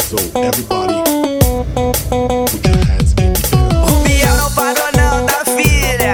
So everybody, put your hands in the air. O Biel não parou não, da filha.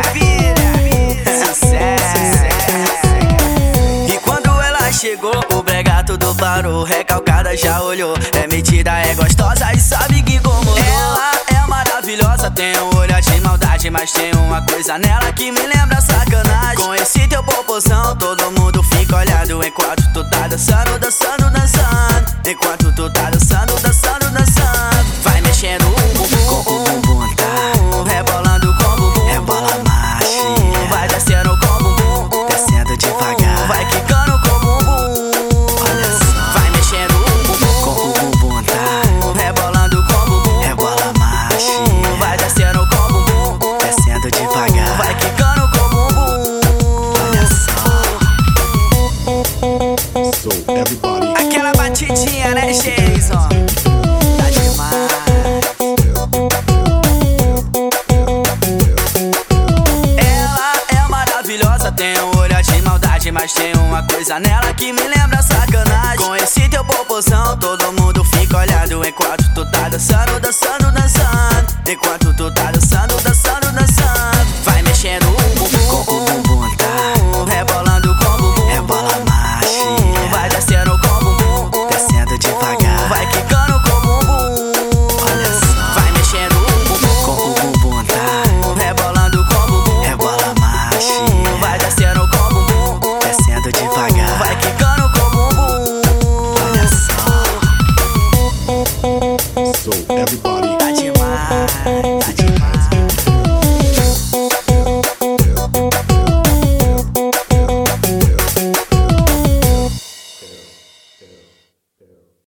Sucesso. E quando ela chegou, o brega tudo parou. Recalcada já olhou, é metida, é gostosa e sabe que incomodou. Ela é maravilhosa, tem um olhar de maldade, mas tem uma coisa nela que me lembra sacanagem. Com esse teu popozão, todo mundo fica olhando enquanto tu tá dançando, dançando, dançando. Enquanto tu tá dançando, dançando, dançando. Vai mexendo o bumbum com o bumbum, tá? Rebolando com o bumbum, rebola macho. Vai descendo com o bumbum, descendo devagar. Vai quicando com o bumbum, olha só. Vai mexendo o bumbum com o bumbum, tá? Rebolando com o bumbum, rebola macho. Vai descendo com o bumbum, descendo devagar. Vai quicando com o bumbum, olha só. So everybody, Aquela batidinha, né, Jason? Tá demais. Ela é maravilhosa, tem um olhar de maldade, mas tem uma coisa nela que me lembra sacanagem. Com esse teu popozão, todo mundo fica olhando enquanto tu tá dançando, dançando.